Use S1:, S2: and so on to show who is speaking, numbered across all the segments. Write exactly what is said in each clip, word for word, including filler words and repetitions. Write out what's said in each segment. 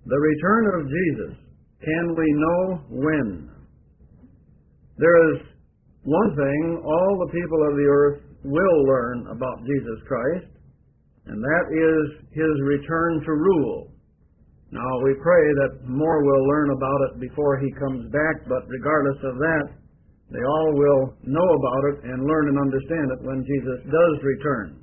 S1: The return of Jesus. Can we know when? There is one thing all the people of the earth will learn about Jesus Christ, and that is His return to rule. Now, we pray that more will learn about it before He comes back, but regardless of that, they all will know about it and learn and understand it when Jesus does return.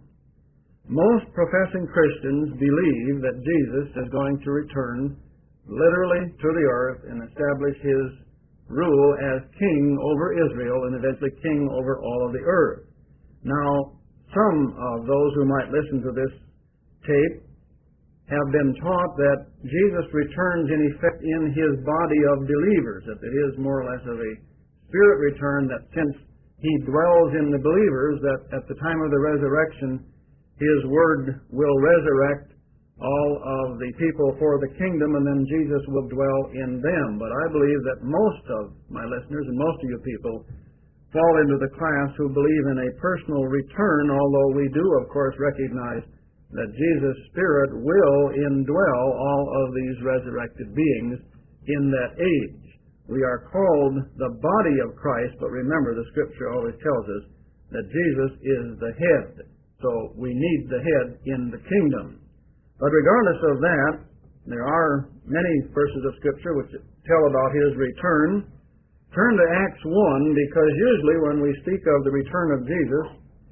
S1: Most professing Christians believe that Jesus is going to return literally to the earth and establish His rule as king over Israel and eventually king over all of the earth. Now, some of those who might listen to this tape have been taught that Jesus returns in effect in His body of believers, that it is more or less of a spirit return, that since He dwells in the believers, that at the time of the resurrection, His Word will resurrect all of the people for the kingdom, and then Jesus will dwell in them. But I believe that most of my listeners and most of you people fall into the class who believe in a personal return, although we do, of course, recognize that Jesus' Spirit will indwell all of these resurrected beings in that age. We are called the body of Christ, but remember, the Scripture always tells us that Jesus is the head. So we need the head in the kingdom. But regardless of that, there are many verses of Scripture which tell about His return. Turn to Acts one, because usually when we speak of the return of Jesus,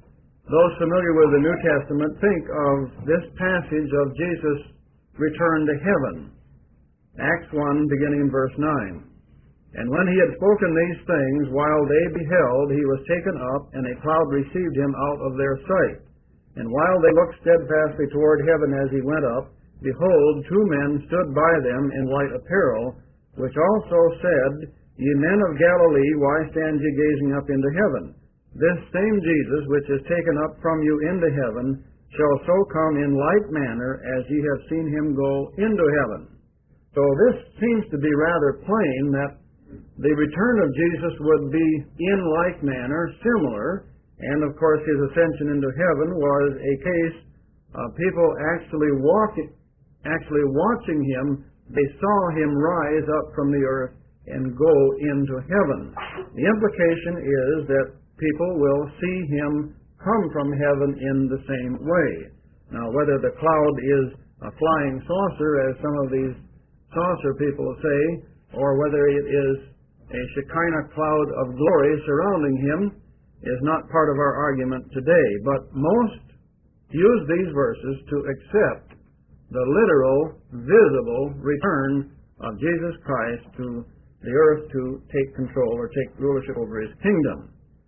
S1: those familiar with the New Testament think of this passage of Jesus' return to heaven. Acts one, beginning in verse nine. And when He had spoken these things, while they beheld, He was taken up, and a cloud received Him out of their sight. And while they looked steadfastly toward heaven as He went up, behold, two men stood by them in white apparel, which also said, Ye men of Galilee, why stand ye gazing up into heaven? This same Jesus, which is taken up from you into heaven, shall so come in like manner as ye have seen Him go into heaven. So this seems to be rather plain that the return of Jesus would be in like manner, similar. And, of course, His ascension into heaven was a case of people actually walking, actually watching Him. They saw Him rise up from the earth and go into heaven. The implication is that people will see Him come from heaven in the same way. Now, whether the cloud is a flying saucer, as some of these saucer people say, or whether it is a Shekinah cloud of glory surrounding Him, is not part of our argument today, but most use these verses to accept the literal, visible return of Jesus Christ to the earth to take control or take rulership over His kingdom.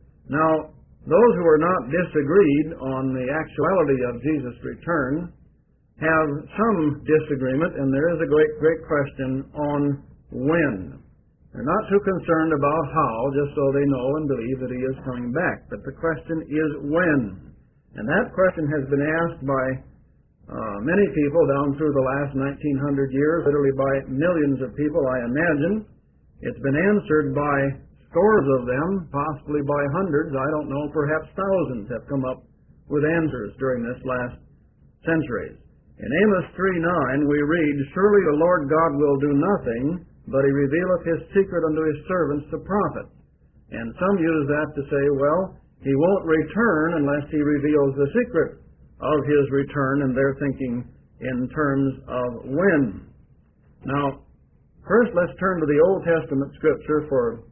S1: Now, those who are not disagreed on the actuality of Jesus' return have some disagreement, and there is a great, great question on when. They're not too concerned about how, just so they know and believe that He is coming back. But the question is when. And that question has been asked by uh, many people down through the last nineteen hundred years, literally by millions of people, I imagine. It's been answered by scores of them, possibly by hundreds, I don't know, perhaps thousands have come up with answers during this last century. In Amos three nine we read, Surely the Lord God will do nothing, but He revealeth His secret unto His servants the prophets. And some use that to say, well, He won't return unless He reveals the secret of His return, and they're thinking in terms of when. Now, first let's turn to the Old Testament Scripture for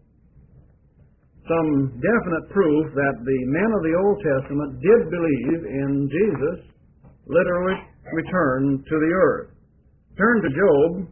S1: some definite proof that the men of the Old Testament did believe in Jesus' literal return to the earth. Turn to Job.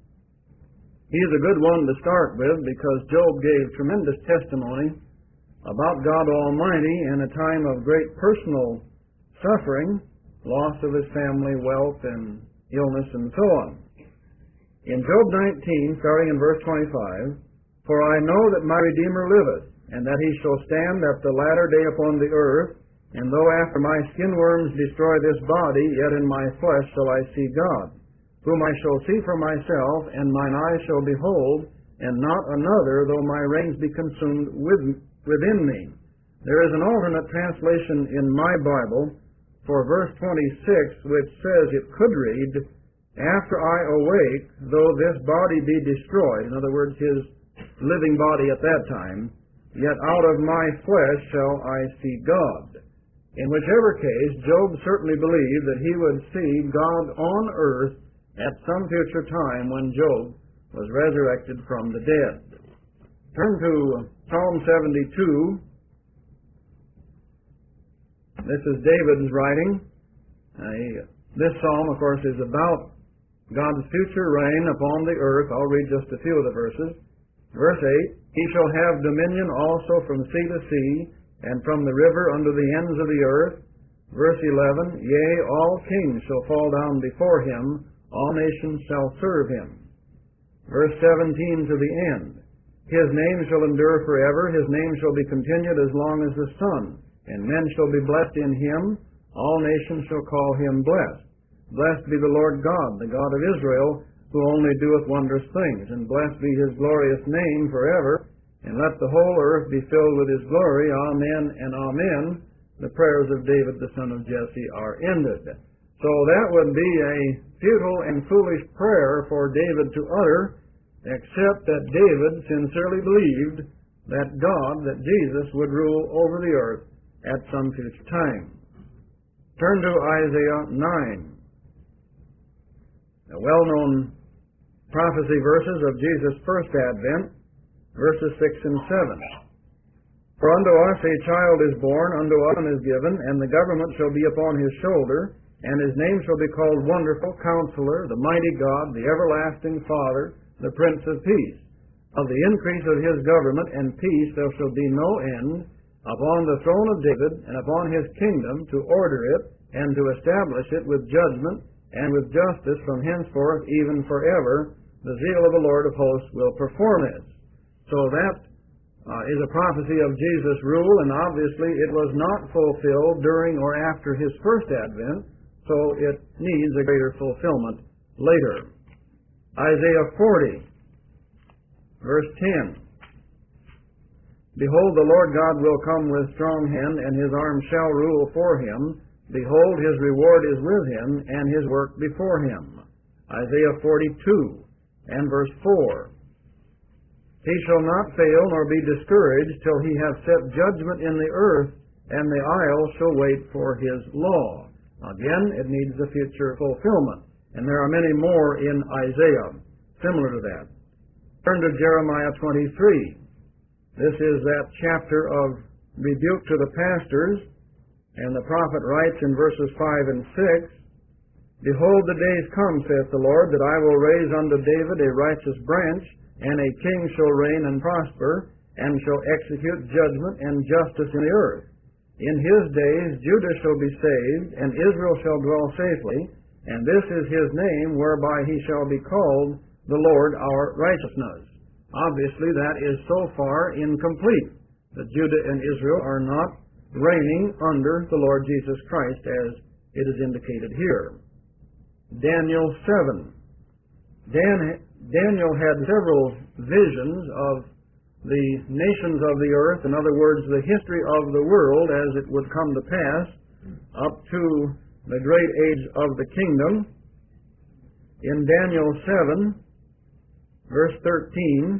S1: He's a good one to start with because Job gave tremendous testimony about God Almighty in a time of great personal suffering, loss of his family, wealth, and illness, and so on. In Job nineteen, starting in verse twenty-five, For I know that my Redeemer liveth, and that He shall stand at the latter day upon the earth, and though after my skin worms destroy this body, yet in my flesh shall I see God, whom I shall see for myself, and mine eyes shall behold, and not another, though my reins be consumed with, within me. There is an alternate translation in my Bible for verse twenty-six, which says it could read, After I awake, though this body be destroyed, in other words, his living body at that time, yet out of my flesh shall I see God. In whichever case, Job certainly believed that he would see God on earth at some future time when Job was resurrected from the dead. Turn to Psalm seventy-two. This is David's writing. Uh, this psalm, of course, is about God's future reign upon the earth. I'll read just a few of the verses. Verse eight, He shall have dominion also from sea to sea, and from the river unto the ends of the earth. Verse eleven, Yea, all kings shall fall down before him, all nations shall serve him. Verse seventeen to the end, His name shall endure forever, His name shall be continued as long as the sun, and men shall be blessed in Him, all nations shall call Him blessed. Blessed be the Lord God, the God of Israel, who only doeth wondrous things, and blessed be His glorious name forever, and let the whole earth be filled with His glory. Amen and amen. The prayers of David the son of Jesse are ended. So that would be a futile and foolish prayer for David to utter, except that David sincerely believed that God, that Jesus, would rule over the earth at some future time. Turn to Isaiah nine. The well-known prophecy verses of Jesus' first advent, verses six and seven. For unto us a child is born, unto us is given, and the government shall be upon his shoulder, and his name shall be called Wonderful, Counselor, the Mighty God, the Everlasting Father, the Prince of Peace. Of the increase of his government and peace there shall be no end, upon the throne of David, and upon his kingdom, to order it, and to establish it with judgment, and with justice from henceforth even forever. The zeal of the Lord of hosts will perform it. So that uh, is a prophecy of Jesus' rule, and obviously it was not fulfilled during or after his first advent, so it needs a greater fulfillment later. Isaiah forty, verse ten. Behold, the Lord God will come with strong hand, and his arm shall rule for him. Behold, his reward is with him, and his work before him. Isaiah forty-two and verse four. He shall not fail nor be discouraged till he have set judgment in the earth, and the isles shall wait for his law. Again, it needs a future fulfillment, and there are many more in Isaiah similar to that. Turn to Jeremiah twenty-three. This is that chapter of rebuke to the pastors, and the prophet writes in verses five and six, Behold, the days come, saith the Lord, that I will raise unto David a righteous branch, and a king shall reign and prosper, and shall execute judgment and justice in the earth. In his days Judah shall be saved, and Israel shall dwell safely, and this is his name, whereby he shall be called the Lord our righteousness. Obviously, that is so far incomplete, that Judah and Israel are not reigning under the Lord Jesus Christ, as it is indicated here. Daniel seven. Dan, Daniel had several visions of the nations of the earth, in other words, the history of the world as it would come to pass up to the great age of the kingdom. In Daniel seven, verse thirteen,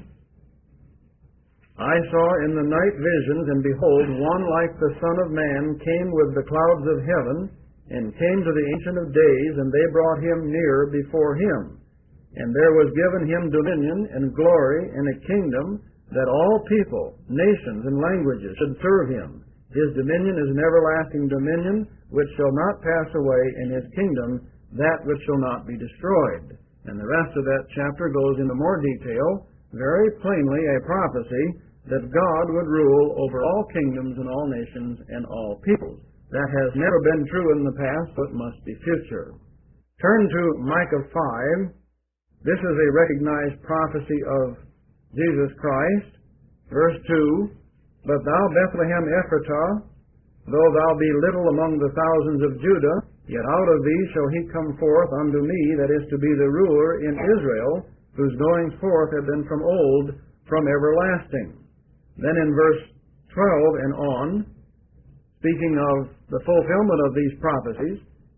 S1: I saw in the night visions, and behold, one like the Son of Man came with the clouds of heaven, and came to the Ancient of Days, and they brought him near before him. And there was given him dominion and glory and a kingdom, that all people, nations, and languages should serve him. His dominion is an everlasting dominion, which shall not pass away, and his kingdom that which shall not be destroyed. And the rest of that chapter goes into more detail, very plainly a prophecy that God would rule over all kingdoms and all nations and all peoples. That has never been true in the past, but must be future. Turn to Micah five. This is a recognized prophecy of Jesus Christ. Verse two, But thou, Bethlehem Ephratah, though thou be little among the thousands of Judah, yet out of thee shall he come forth unto me, that is to be the ruler in Israel, whose goings forth have been from old, from everlasting. Then in verse twelve and on, speaking of the fulfillment of these prophecies,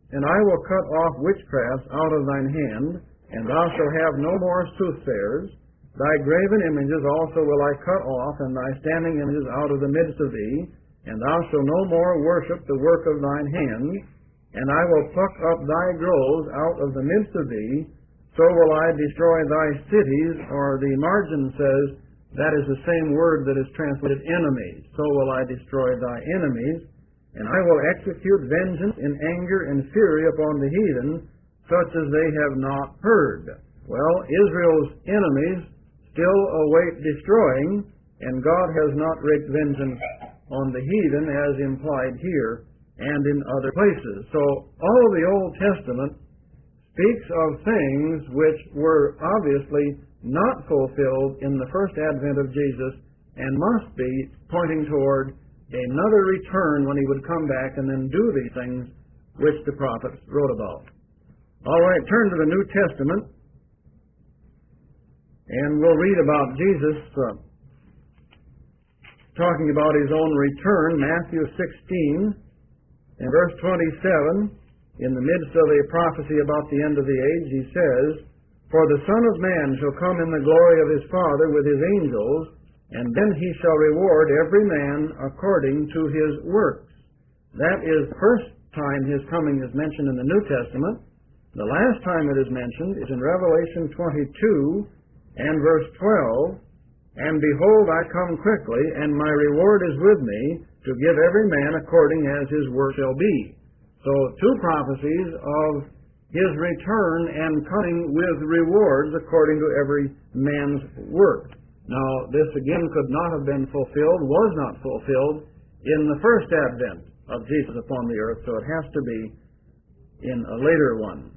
S1: And I will cut off witchcraft out of thine hand, and thou shalt have no more soothsayers. Thy graven images also will I cut off, and thy standing images out of the midst of thee, and thou shalt no more worship the work of thine hands. And I will pluck up thy groves out of the midst of thee, so will I destroy thy cities, or the margin says, that is the same word that is translated enemies. So will I destroy thy enemies, and I will execute vengeance in anger and fury upon the heathen, such as they have not heard. Well, Israel's enemies still await destroying, and God has not wreaked vengeance on the heathen as implied here and in other places. So all of the Old Testament speaks of things which were obviously not fulfilled in the first advent of Jesus and must be pointing toward another return when he would come back and then do these things which the prophets wrote about. All right, turn to the New Testament, and we'll read about Jesus uh, talking about his own return. Matthew sixteen and verse twenty-seven, in the midst of a prophecy about the end of the age, he says, For the Son of Man shall come in the glory of his Father with his angels, and then he shall reward every man according to his works. That is the first time his coming is mentioned in the New Testament. The last time it is mentioned is in Revelation twenty-two and verse twelve, And behold, I come quickly, and my reward is with me, to give every man according as his work shall be. So two prophecies of his return and coming with rewards according to every man's work. Now, this again could not have been fulfilled, was not fulfilled, in the first advent of Jesus upon the earth, so it has to be in a later one.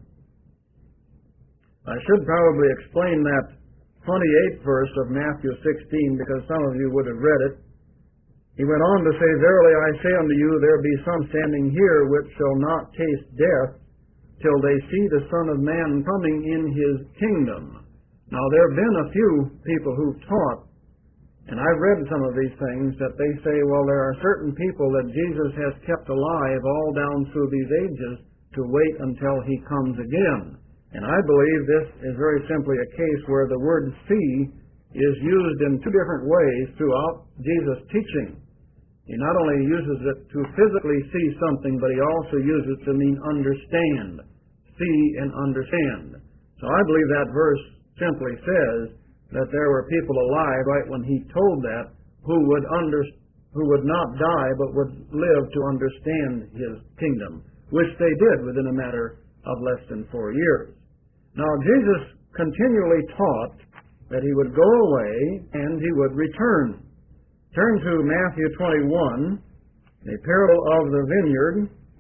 S1: I should probably explain that twenty-eighth verse of Matthew sixteen, because some of you would have read it. He went on to say, Verily I say unto you, there be some standing here which shall not taste death till they see the Son of Man coming in his kingdom. Now, there have been a few people who've taught, and I've read some of these things, that they say, well, there are certain people that Jesus has kept alive all down through these ages to wait until he comes again. And I believe this is very simply a case where the word see is used in two different ways throughout Jesus' teaching. He not only uses it to physically see something, but he also uses it to mean understand. See and understand. So I believe that verse simply says that there were people alive right when he told that who would under, who would not die but would live to understand his kingdom, which they did within a matter of less than four years. Now, Jesus continually taught that he would go away and he would return. Turn to Matthew twenty-one, the parable of the vineyard,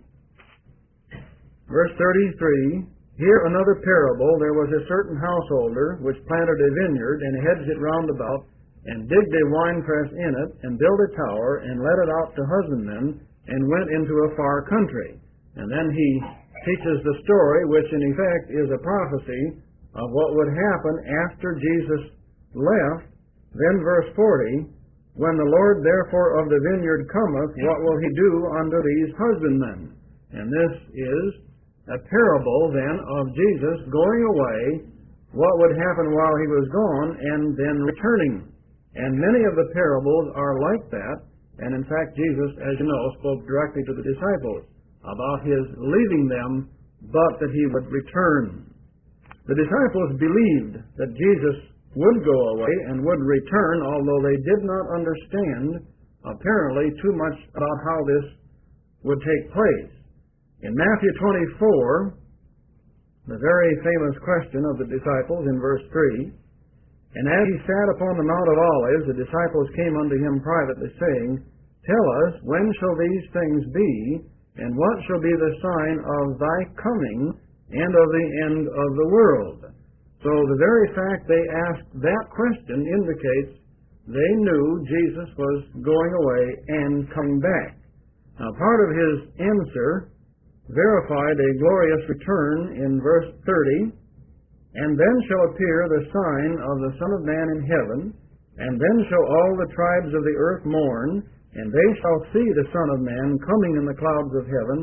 S1: verse thirty-three. Here another parable. There was a certain householder which planted a vineyard and hedged it round about, and digged a winepress in it, and built a tower, and let it out to husbandmen, and went into a far country. And then he teaches the story, which in effect is a prophecy of what would happen after Jesus left. Then verse forty, When the Lord therefore of the vineyard cometh, what will he do unto these husbandmen? And this is a parable then of Jesus going away, what would happen while he was gone, and then returning. And many of the parables are like that, and in fact Jesus, as you know, spoke directly to the disciples about his leaving them, but that he would return. The disciples believed that Jesus would go away and would return, although they did not understand, apparently, too much about how this would take place. In Matthew twenty-four, the very famous question of the disciples in verse three, And as he sat upon the Mount of Olives, the disciples came unto him privately, saying, Tell us, when shall these things be, and what shall be the sign of thy coming and of the end of the world? So the very fact they asked that question indicates they knew Jesus was going away and coming back. Now, part of his answer verified a glorious return in verse thirty, And then shall appear the sign of the Son of Man in heaven, and then shall all the tribes of the earth mourn, and they shall see the Son of Man coming in the clouds of heaven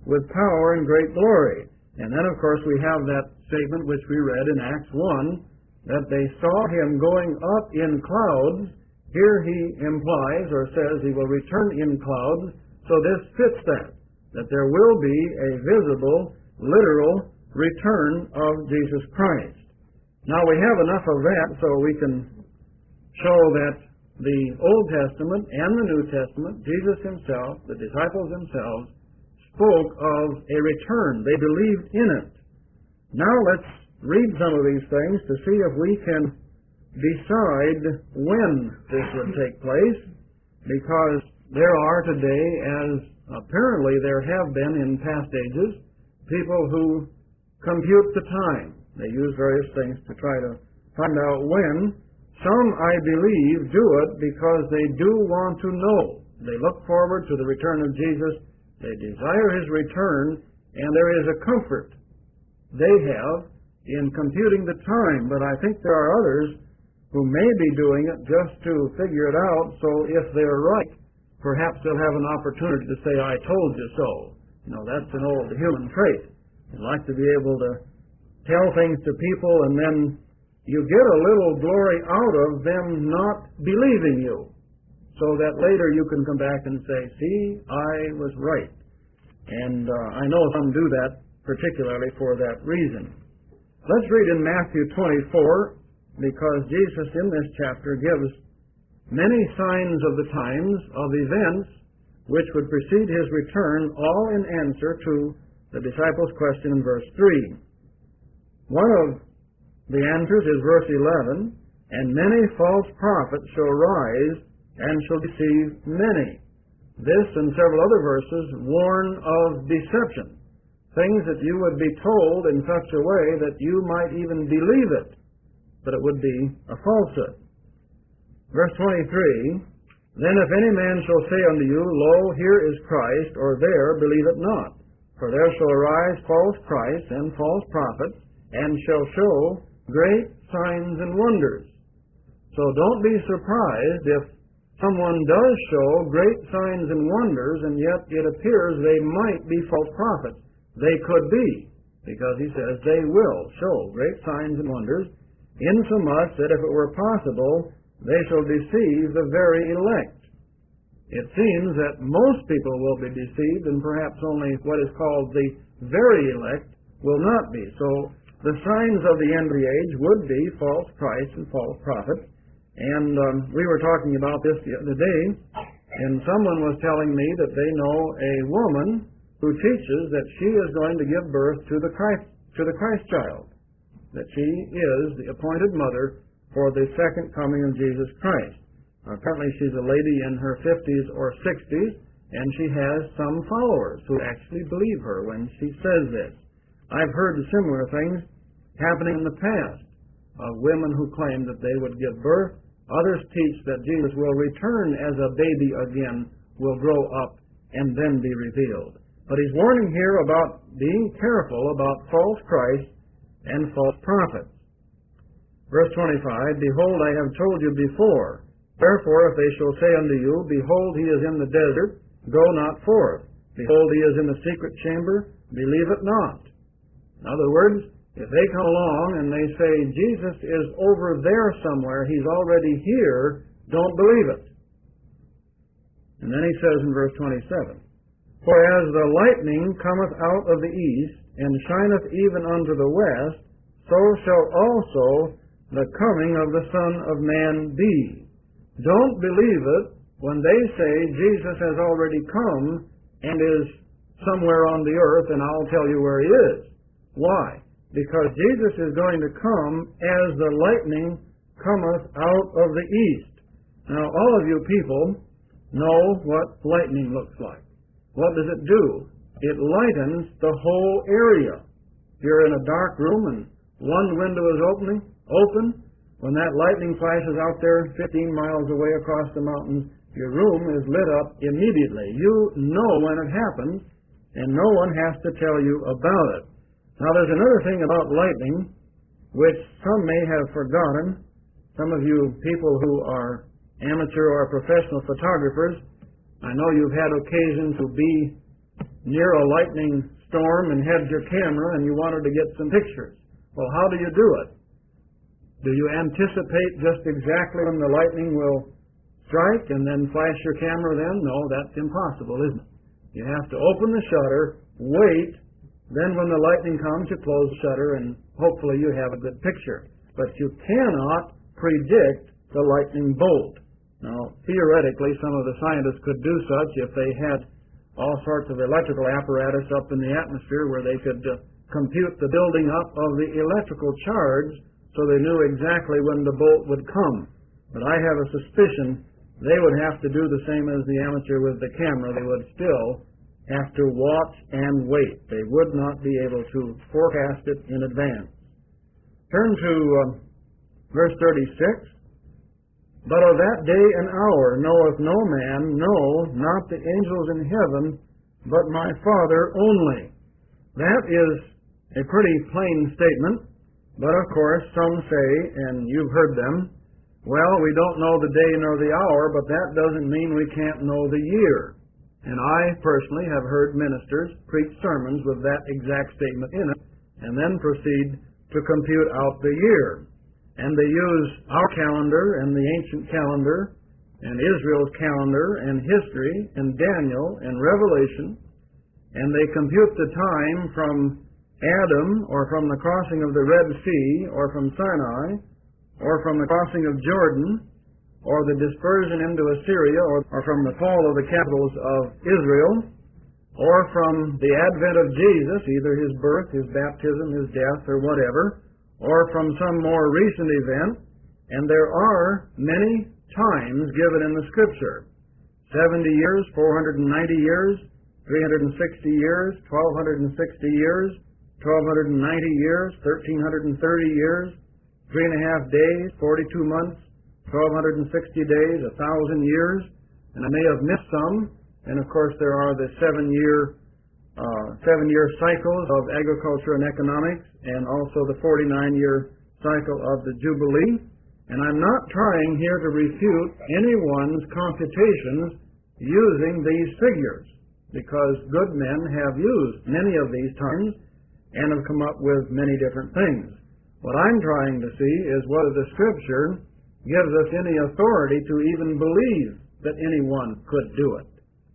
S1: with power and great glory. And then, of course, we have that statement which we read in Acts one, that they saw him going up in clouds. Here he implies or says he will return in clouds. So this fits that, that there will be a visible, literal return of Jesus Christ. Now we have enough of that so we can show that the Old Testament and the New Testament, Jesus himself, the disciples themselves, spoke of a return. They believed in it. Now let's read some of these things to see if we can decide when this would take place, because there are today, as apparently there have been in past ages, people who compute the time. They use various things to try to find out when. Some, I believe, do it because they do want to know. They look forward to the return of Jesus. They desire his return, and there is a comfort they have in computing the time. But I think there are others who may be doing it just to figure it out, so if they're right, perhaps they'll have an opportunity to say, I told you so. You know, that's an old human trait. You like to be able to tell things to people, and then you get a little glory out of them not believing you, so that later you can come back and say, see, I was right. And uh, I know some do that particularly for that reason. Let's read in Matthew twenty-four, because Jesus in this chapter gives many signs of the times, of events, which would precede his return, all in answer to the disciples' question in verse three. One of the answers is verse eleven, and many false prophets shall rise and shall deceive many. This and several other verses warn of deception, things that you would be told in such a way that you might even believe it, but it would be a falsehood. Verse twenty-three, then if any man shall say unto you, Lo, here is Christ, or there, believe it not. For there shall arise false Christs and false prophets, and shall show great signs and wonders. So don't be surprised if someone does show great signs and wonders, and yet it appears they might be false prophets. They could be, because he says they will show great signs and wonders, insomuch that if it were possible, they shall deceive the very elect. It seems that most people will be deceived, and perhaps only what is called the very elect will not be. So the signs of the end of the age would be false Christs and false prophets. And um, we were talking about this the other day, and someone was telling me that they know a woman who teaches that she is going to give birth to the Christ, to the Christ child, that she is the appointed mother for the second coming of Jesus Christ. Apparently she's a lady in her fifties or sixties, and she has some followers who actually believe her when she says this. I've heard similar things happening in the past of women who claim that they would give birth. Others teach that Jesus will return as a baby again, will grow up, and then be revealed. But he's warning here about being careful about false Christs and false prophets. Verse twenty-five, behold, I have told you before. Therefore, if they shall say unto you, behold, he is in the desert, go not forth. Behold, he is in the secret chamber, believe it not. In other words, if they come along and they say, Jesus is over there somewhere, he's already here, don't believe it. And then he says in verse twenty-seven, for as the lightning cometh out of the east, and shineth even unto the west, so shall also the coming of the Son of Man be. Don't believe it when they say Jesus has already come and is somewhere on the earth, and I'll tell you where he is. Why? Because Jesus is going to come as the lightning cometh out of the east. Now, all of you people know what lightning looks like. What does it do? It lightens the whole area. If you're in a dark room and one window is opening, open, when that lightning flashes out there fifteen miles away across the mountains, your room is lit up immediately. You know when it happens, and no one has to tell you about it. Now, there's another thing about lightning, which some may have forgotten. Some of you people who are amateur or professional photographers, I know you've had occasion to be near a lightning storm and had your camera and you wanted to get some pictures. Well, how do you do it? Do you anticipate just exactly when the lightning will strike and then flash your camera then? No, that's impossible, isn't it? You have to open the shutter, wait, then when the lightning comes, you close the shutter and hopefully you have a good picture. But you cannot predict the lightning bolt. Now, theoretically, some of the scientists could do such if they had all sorts of electrical apparatus up in the atmosphere where they could uh, compute the building up of the electrical charge so they knew exactly when the bolt would come. But I have a suspicion they would have to do the same as the amateur with the camera. They would still have to watch and wait. They would not be able to forecast it in advance. Turn to uh, verse thirty-six. But of that day and hour knoweth no man, no, not the angels in heaven, but my Father only. That is a pretty plain statement, but of course some say, and you've heard them, well, we don't know the day nor the hour, but that doesn't mean we can't know the year. And I personally have heard ministers preach sermons with that exact statement in it, and then proceed to compute out the year. And they use our calendar and the ancient calendar and Israel's calendar and history and Daniel and Revelation, and they compute the time from Adam or from the crossing of the Red Sea or from Sinai or from the crossing of Jordan or the dispersion into Assyria or, or from the fall of the capitals of Israel or from the advent of Jesus, either his birth, his baptism, his death, or whatever, or from some more recent event, and there are many times given in the Scripture. seventy years, four hundred ninety years, three hundred sixty years, twelve sixty years, twelve ninety years, thirteen thirty years, three and a half days, forty-two months, twelve sixty days, a thousand years, and I may have missed some, and of course there are the seven-year Uh, seven-year cycles of agriculture and economics, and also the forty-nine-year cycle of the Jubilee. And I'm not trying here to refute anyone's computations using these figures, because good men have used many of these times and have come up with many different things. What I'm trying to see is whether the Scripture gives us any authority to even believe that anyone could do it.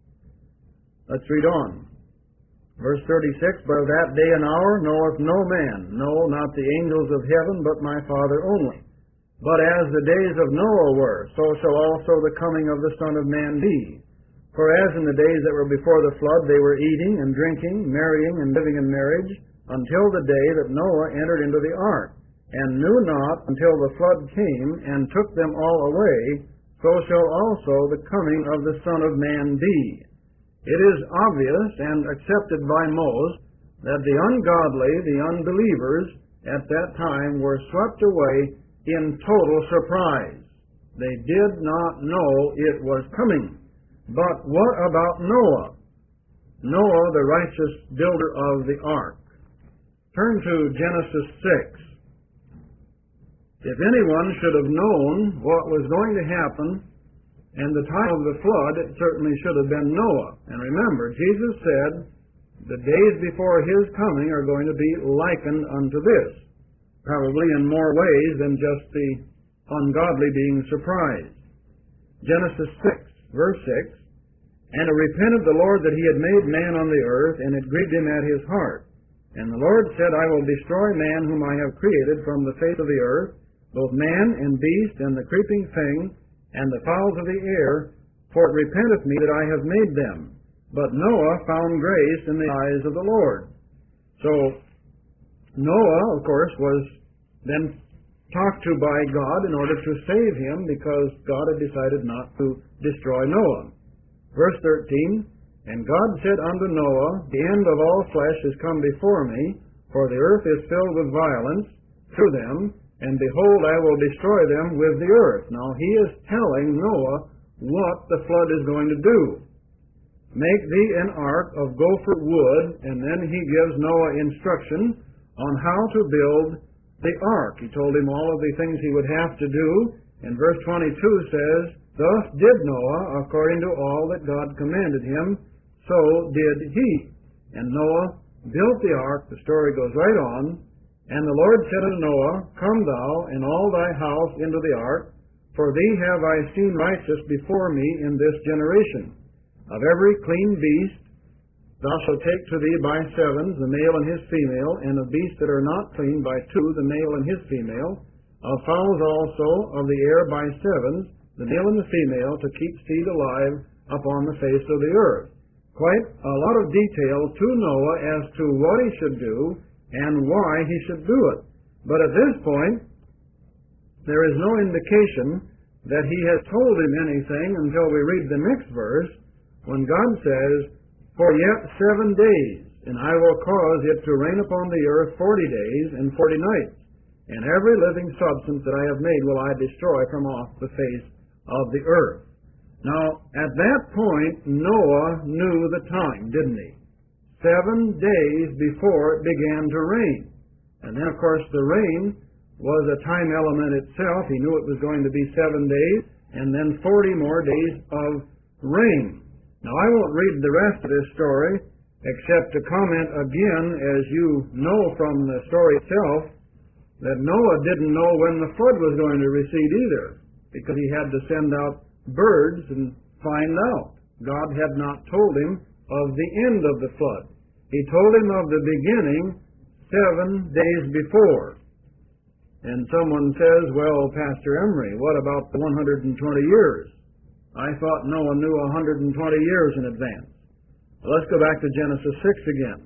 S1: Let's read on. Verse thirty-six, But of that day and hour knoweth no man, no, not the angels of heaven, but my Father only. But as the days of Noah were, so shall also the coming of the Son of Man be. For as in the days that were before the flood they were eating and drinking, marrying and living in marriage, until the day that Noah entered into the ark, and knew not until the flood came and took them all away, so shall also the coming of the Son of Man be. It is obvious and accepted by most that the ungodly, the unbelievers, at that time were swept away in total surprise. They did not know it was coming. But what about Noah? Noah, the righteous builder of the ark. Turn to Genesis six. If anyone should have known what was going to happen and the time of the flood, it certainly should have been Noah. And remember, Jesus said, the days before his coming are going to be likened unto this, probably in more ways than just the ungodly being surprised. Genesis six, verse six, And it repented the Lord that he had made man on the earth, and it grieved him at his heart. And the Lord said, I will destroy man whom I have created from the face of the earth, both man and beast, and the creeping thing, and the fowls of the air, for it repenteth me that I have made them. But Noah found grace in the eyes of the Lord. So, Noah, of course, was then talked to by God in order to save him, because God had decided not to destroy Noah. Verse thirteen, And God said unto Noah, The end of all flesh is come before me, for the earth is filled with violence through them, and behold, I will destroy them with the earth. Now, he is telling Noah what the flood is going to do. Make thee an ark of gopher wood, and then he gives Noah instruction on how to build the ark. He told him all of the things he would have to do, and verse twenty-two says, Thus did Noah according to all that God commanded him, so did he. And Noah built the ark, the story goes right on, and the Lord said unto Noah, Come thou and all thy house into the ark, for thee have I seen righteous before me in this generation. Of every clean beast thou shalt take to thee by sevens, the male and his female, and of beasts that are not clean by two, the male and his female, of fowls also of the air by sevens, the male and the female, to keep seed alive upon the face of the earth. Quite a lot of detail to Noah as to what he should do and why he should do it. But at this point, there is no indication that he has told him anything until we read the next verse, when God says, For yet seven days, and I will cause it to rain upon the earth forty days and forty nights, and every living substance that I have made will I destroy from off the face of the earth. Now, at that point, Noah knew the time, didn't he? Seven days before it began to rain. And then, of course, the rain was a time element itself. He knew it was going to be seven days, and then forty more days of rain. Now, I won't read the rest of this story, except to comment again, as you know from the story itself, that Noah didn't know when the flood was going to recede either, because he had to send out birds and find out. God had not told him of the end of the flood. He told him of the beginning seven days before. And someone says, well, Pastor Emery, what about the one hundred twenty years? I thought Noah knew one hundred twenty years in advance. Well, let's go back to Genesis six again.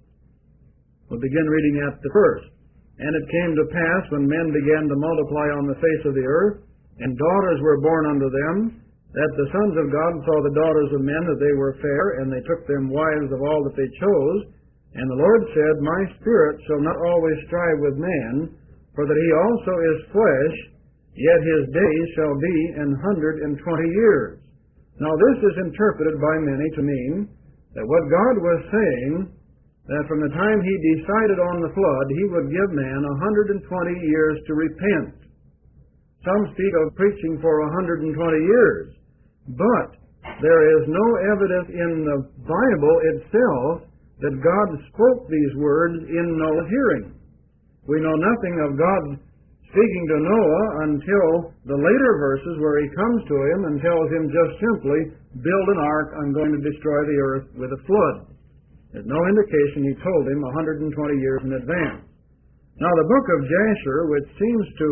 S1: We'll begin reading at the first. And it came to pass, when men began to multiply on the face of the earth, and daughters were born unto them, that the sons of God saw the daughters of men, that they were fair, and they took them wives of all that they chose. And the Lord said, My spirit shall not always strive with man, for that he also is flesh, yet his days shall be an hundred and twenty years. Now this is interpreted by many to mean that what God was saying, that from the time he decided on the flood, he would give man a hundred and twenty years to repent. Some speak of preaching for a hundred and twenty years, but there is no evidence in the Bible itself that God spoke these words in Noah's hearing. We know nothing of God speaking to Noah until the later verses where he comes to him and tells him just simply, build an ark, I'm going to destroy the earth with a flood. There's no indication he told him one hundred twenty years in advance. Now the book of Jasher, which seems to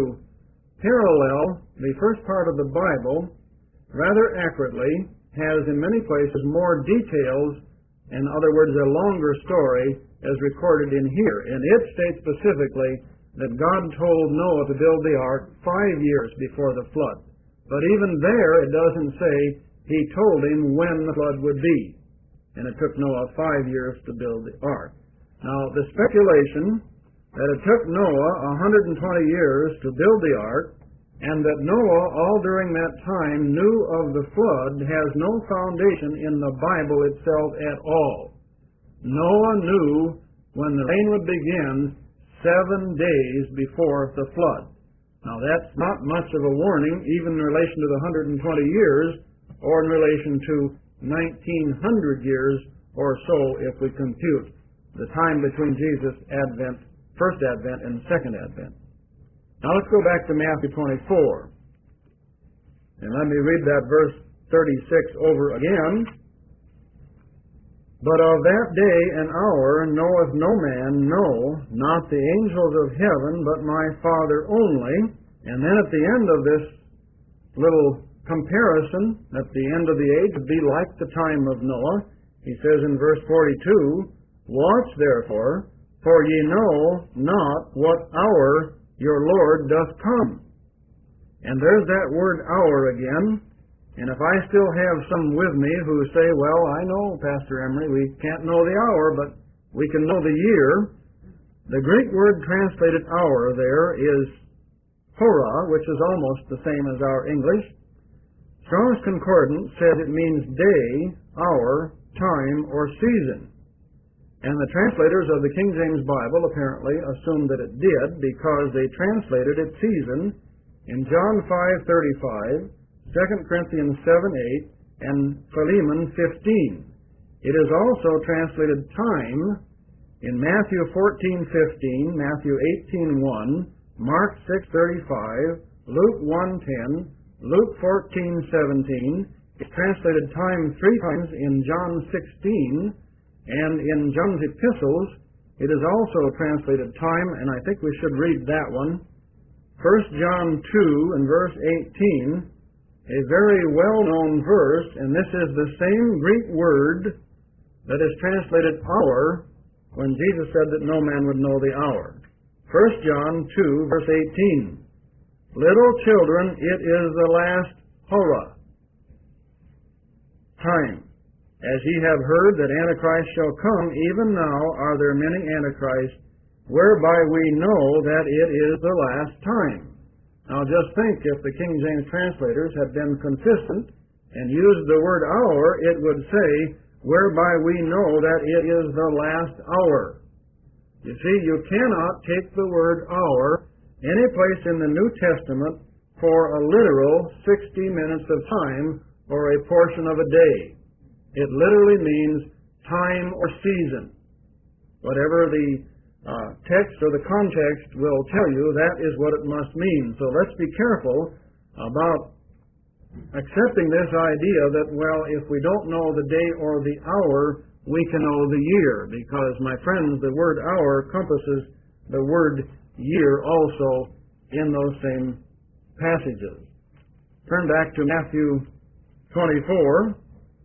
S1: parallel the first part of the Bible rather accurately, has in many places more details, in other words, a longer story as recorded in here. And it states specifically that God told Noah to build the ark five years before the flood. But even there, it doesn't say he told him when the flood would be. And it took Noah five years to build the ark. Now, the speculation that it took Noah one hundred twenty years to build the ark, and that Noah, all during that time, knew of the flood, has no foundation in the Bible itself at all. Noah knew when the rain would begin seven days before the flood. Now, that's not much of a warning, even in relation to the one hundred twenty years, or in relation to nineteen hundred years or so, if we compute the time between Jesus' advent, first advent, and second advent. Now let's go back to Matthew twenty-four. And let me read that verse thirty-six over again. But of that day and hour knoweth no man, no, not the angels of heaven, but my Father only. And then at the end of this little comparison, at the end of the age would be like the time of Noah. He says in verse forty-two, Watch therefore, for ye know not what hour your Lord doth come. And there's that word hour again. And if I still have some with me who say, well, I know, Pastor Emery, we can't know the hour, but we can know the year. The Greek word translated hour there is hora, which is almost the same as our English. Strong's Concordance says it means day, hour, time, or season. And the translators of the King James Bible apparently assumed that it did because they translated it season in John five thirty-five, Second Corinthians seven eight, and Philemon fifteen. It is also translated time in Matthew fourteen fifteen, Matthew eighteen one, Mark six thirty-five, Luke one ten, Luke fourteen seventeen. It's translated time three times in John sixteen, and in John's epistles it is also translated time, and I think we should read that one. First John two and verse eighteen, a very well-known verse, and this is the same Greek word that is translated hour when Jesus said that no man would know the hour. First John two, verse eighteen. Little children, it is the last hora, time. As ye have heard that Antichrist shall come, even now are there many Antichrists, whereby we know that it is the last time. Now just think, if the King James translators had been consistent and used the word hour, it would say, whereby we know that it is the last hour. You see, you cannot take the word hour any place in the New Testament for a literal sixty minutes of time or a portion of a day. It literally means time or season. Whatever the uh, text or the context will tell you, that is what it must mean. So let's be careful about accepting this idea that, well, if we don't know the day or the hour, we can know the year, because, my friends, the word hour encompasses the word year also in those same passages. Turn back to Matthew twenty-four,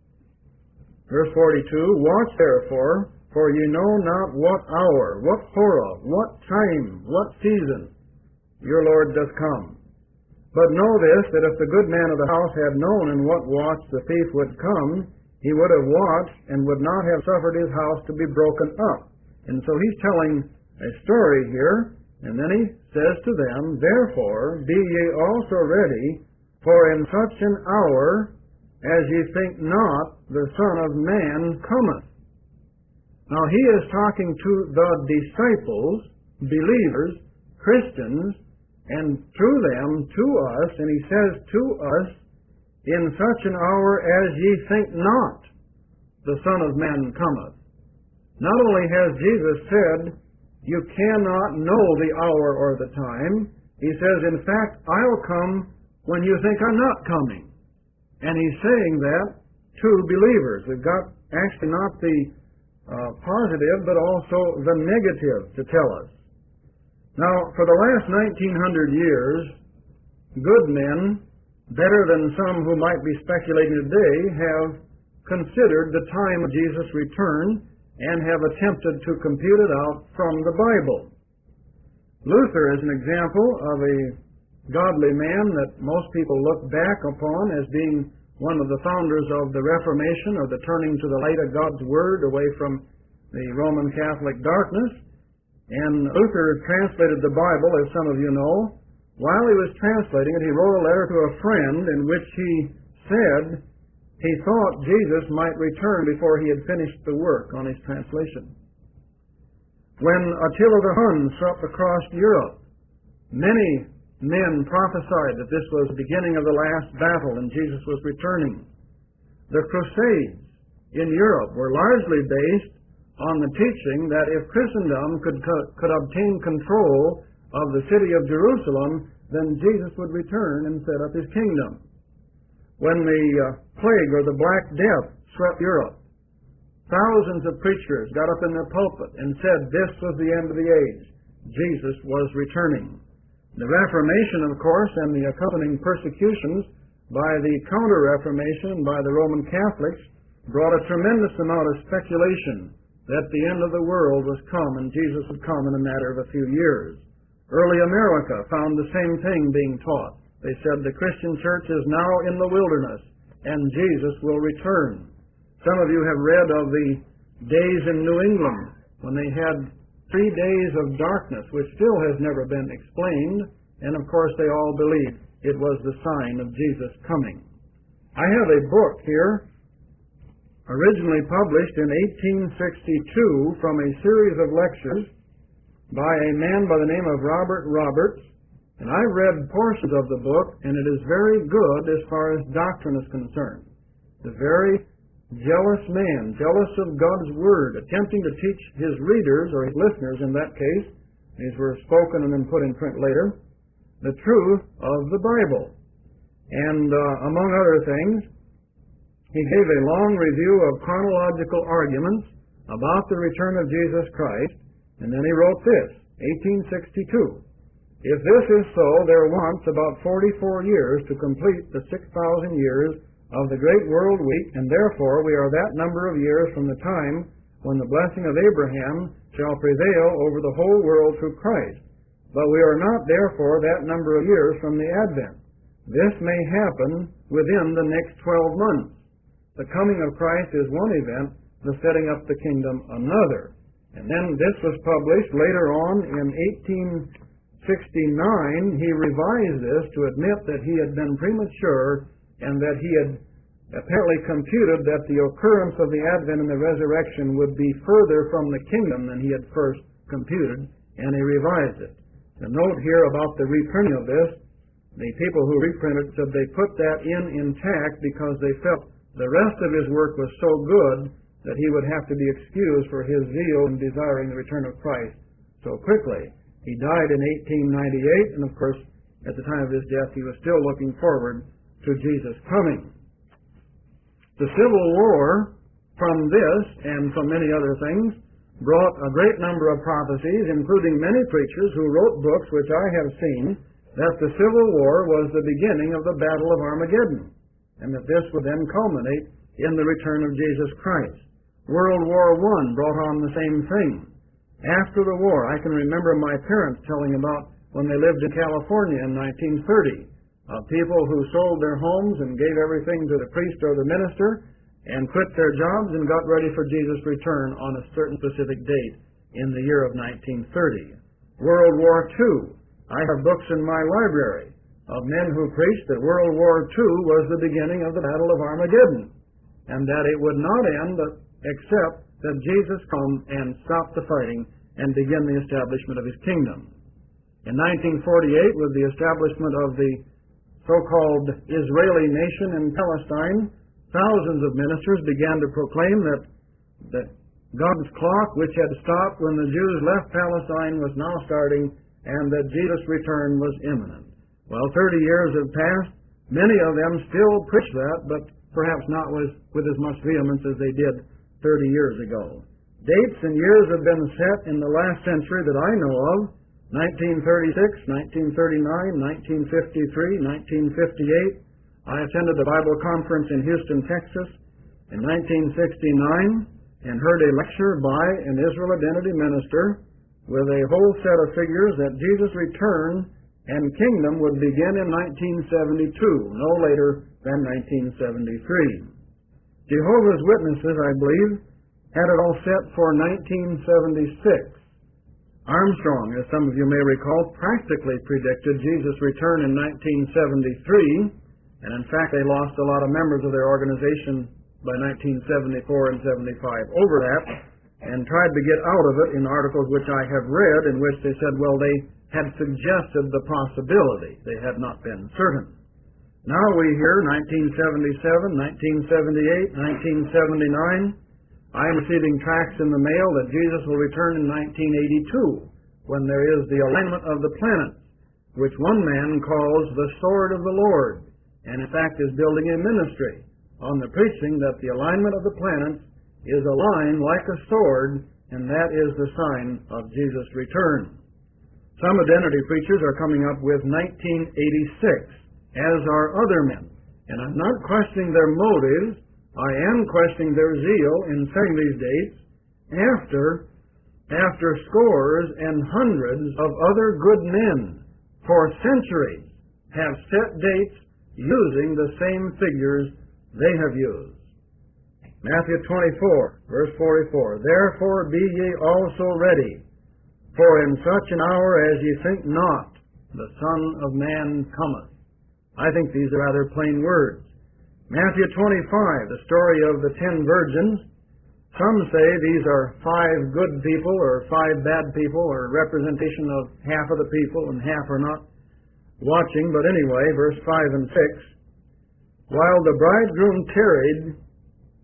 S1: verse forty-two. Watch therefore, for ye know not what hour, what hora, what time, what season your Lord doth come. But know this, that if the good man of the house had known in what watch the thief would come, he would have watched and would not have suffered his house to be broken up. And so he's telling a story here, and then he says to them, therefore be ye also ready, for in such an hour as ye think not, the Son of Man cometh. Now he is talking to the disciples, believers, Christians, and through them to us, and he says to us, in such an hour as ye think not, the Son of Man cometh. Not only has Jesus said, you cannot know the hour or the time, he says, in fact, I'll come when you think I'm not coming. And he's saying that to believers. We've got actually not the uh, positive, but also the negative to tell us. Now, for the last nineteen hundred years, good men, better than some who might be speculating today, have considered the time of Jesus' return and have attempted to compute it out from the Bible. Luther is an example of a godly man that most people look back upon as being one of the founders of the Reformation, or the turning to the light of God's Word away from the Roman Catholic darkness. And Luther translated the Bible, as some of you know. While he was translating it, he wrote a letter to a friend in which he said he thought Jesus might return before he had finished the work on his translation. When Attila the Hun swept across Europe, many men prophesied that this was the beginning of the last battle and Jesus was returning. The Crusades in Europe were largely based on the teaching that if Christendom could, could obtain control of the city of Jerusalem, then Jesus would return and set up his kingdom. When the uh, plague or the Black Death swept Europe, thousands of preachers got up in their pulpit and said this was the end of the age. Jesus was returning. The Reformation, of course, and the accompanying persecutions by the Counter-Reformation and by the Roman Catholics brought a tremendous amount of speculation that the end of the world was come and Jesus would come in a matter of a few years. Early America found the same thing being taught. They said the Christian church is now in the wilderness and Jesus will return. Some of you have read of the days in New England when they had three days of darkness, which still has never been explained, and of course they all believed it was the sign of Jesus coming. I have a book here, originally published in eighteen sixty-two from a series of lectures by a man by the name of Robert Roberts, and I've read portions of the book, and it is very good as far as doctrine is concerned. It's a very jealous man, jealous of God's Word, attempting to teach his readers, or his listeners in that case, these were spoken and then put in print later, the truth of the Bible. And uh, among other things, he gave a long review of chronological arguments about the return of Jesus Christ, and then he wrote this, eighteen sixty-two. If this is so, there wants about forty-four years to complete the six thousand years of the great world week, and therefore we are that number of years from the time when the blessing of Abraham shall prevail over the whole world through Christ. But we are not therefore that number of years from the advent. This may happen within the next twelve months. The coming of Christ is one event, the setting up the kingdom another. And then this was published later on in eighteen sixty-nine. He revised this to admit that he had been premature and that he had apparently computed that the occurrence of the advent and the resurrection would be further from the kingdom than he had first computed, and he revised it. The note here about the reprinting of this, the people who reprinted said they put that in intact because they felt the rest of his work was so good that he would have to be excused for his zeal in desiring the return of Christ so quickly. He died in eighteen ninety-eight, and of course, at the time of his death, he was still looking forward to Jesus' coming. The Civil War, from this and from many other things, brought a great number of prophecies, including many preachers who wrote books which I have seen, that the Civil War was the beginning of the Battle of Armageddon, and that this would then culminate in the return of Jesus Christ. World War One brought on the same thing. After the war, I can remember my parents telling about when they lived in California in nineteen thirty, of people who sold their homes and gave everything to the priest or the minister and quit their jobs and got ready for Jesus' return on a certain specific date in the year of nineteen thirty. World War Two. I have books in my library of men who preached that World War Two was the beginning of the Battle of Armageddon, and that it would not end except that Jesus come and stop the fighting and begin the establishment of his kingdom. In nineteen forty-eight, with the establishment of the so-called Israeli nation in Palestine, thousands of ministers began to proclaim that, that God's clock, which had stopped when the Jews left Palestine, was now starting, and that Jesus' return was imminent. Well, thirty years have passed. Many of them still preach that, but perhaps not with, with as much vehemence as they did thirty years ago. Dates and years have been set in the last century that I know of: nineteen thirty-six, nineteen thirty-nine, nineteen fifty-three, nineteen fifty-eight. I attended a Bible conference in Houston, Texas in nineteen sixty-nine and heard a lecture by an Israel Identity minister with a whole set of figures that Jesus' return and kingdom would begin in nineteen seventy-two, no later than nineteen seventy-three. Jehovah's Witnesses, I believe, had it all set for nineteen seventy-six. Armstrong, as some of you may recall, practically predicted Jesus' return in nineteen seventy-three, and in fact they lost a lot of members of their organization by nineteen seventy-four and seventy-five over that, and tried to get out of it in articles which I have read in which they said, well, they had suggested the possibility. They had not been certain. Now we hear nineteen seventy-seven, nineteen seventy-eight, nineteen seventy-nine. I am receiving tracts in the mail that Jesus will return in nineteen eighty-two, when there is the alignment of the planets, which one man calls the sword of the Lord, and in fact is building a ministry on the preaching that the alignment of the planets is aligned like a sword, and that is the sign of Jesus' return. Some identity preachers are coming up with nineteen eighty-six, as are other men. And I'm not questioning their motives. I am questioning their zeal in setting these dates after, after scores and hundreds of other good men for centuries have set dates using the same figures they have used. Matthew twenty-four, verse forty-four, therefore be ye also ready, for in such an hour as ye think not, the Son of Man cometh. I think these are rather plain words. Matthew twenty-five, the story of the ten virgins. Some say these are five good people or five bad people, or representation of half of the people and half are not watching. But anyway, verse five and six. While the bridegroom tarried,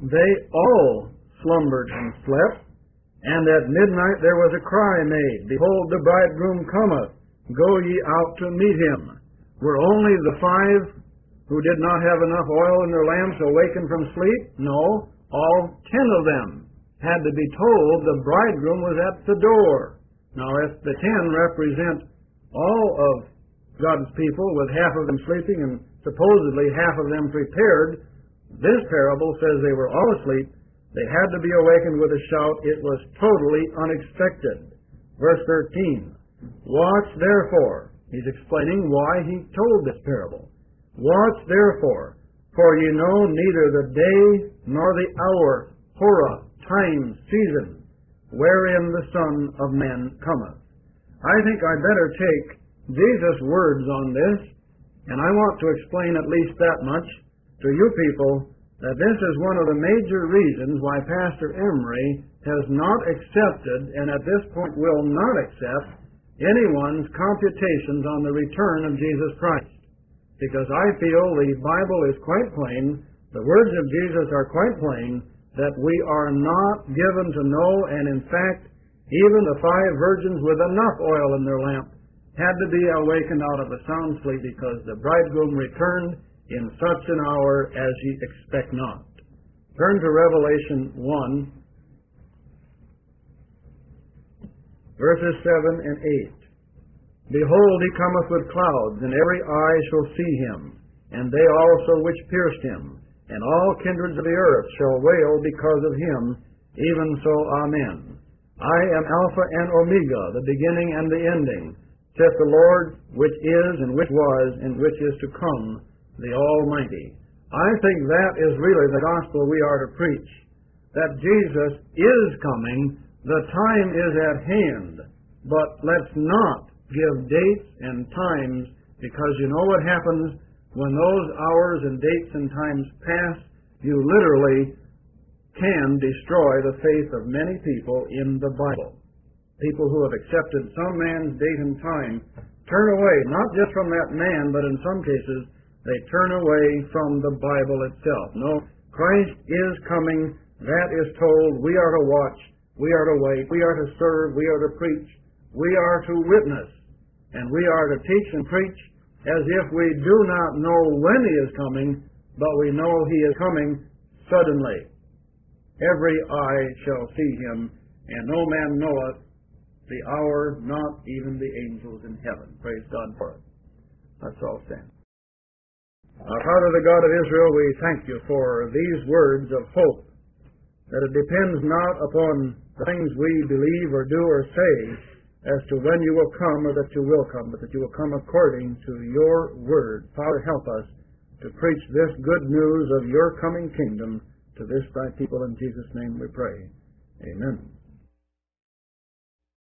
S1: they all slumbered and slept. And at midnight there was a cry made, Behold, the bridegroom cometh, go ye out to meet him. Were only the five who did not have enough oil in their lamps awakened from sleep? No, all ten of them had to be told the bridegroom was at the door. Now, if the ten represent all of God's people, with half of them sleeping and supposedly half of them prepared, this parable says they were all asleep. They had to be awakened with a shout. It was totally unexpected. Verse thirteen, Watch therefore. He's explaining why he told this parable. Watch therefore, for ye know neither the day nor the hour, hora, time, season, wherein the Son of Man cometh. I think I'd better take Jesus' words on this, and I want to explain at least that much to you people, that this is one of the major reasons why Pastor Emery has not accepted, and at this point will not accept, anyone's computations on the return of Jesus Christ. Because I feel the Bible is quite plain, the words of Jesus are quite plain, that we are not given to know, and in fact, even the five virgins with enough oil in their lamp had to be awakened out of a sound sleep, because the bridegroom returned in such an hour as ye expect not. Turn to Revelation one, verses seven and eight. Behold, he cometh with clouds, and every eye shall see him, and they also which pierced him, and all kindreds of the earth shall wail because of him. Even so, Amen. I am Alpha and Omega, the beginning and the ending, saith the Lord, which is, and which was, and which is to come, the Almighty. I think that is really the gospel we are to preach, that Jesus is coming, the time is at hand, but let's not give dates and times, because you know what happens when those hours and dates and times pass. You literally can destroy the faith of many people in the Bible. People who have accepted some man's date and time turn away, not just from that man, but in some cases they turn away from the Bible itself. No, Christ is coming. That is told. We are to watch. We are to wait. We are to serve. We are to preach. We are to witness. And we are to teach and preach as if we do not know when he is coming, but we know he is coming suddenly. Every eye shall see him, and no man knoweth the hour, not even the angels in heaven. Praise God for it. Let's all stand. Our Father, the God of Israel, we thank you for these words of hope, that it depends not upon the things we believe or do or say as to when you will come or that you will come, but that you will come according to your word. Father, help us to preach this good news of your coming kingdom to this thy people. In Jesus' name we pray. Amen.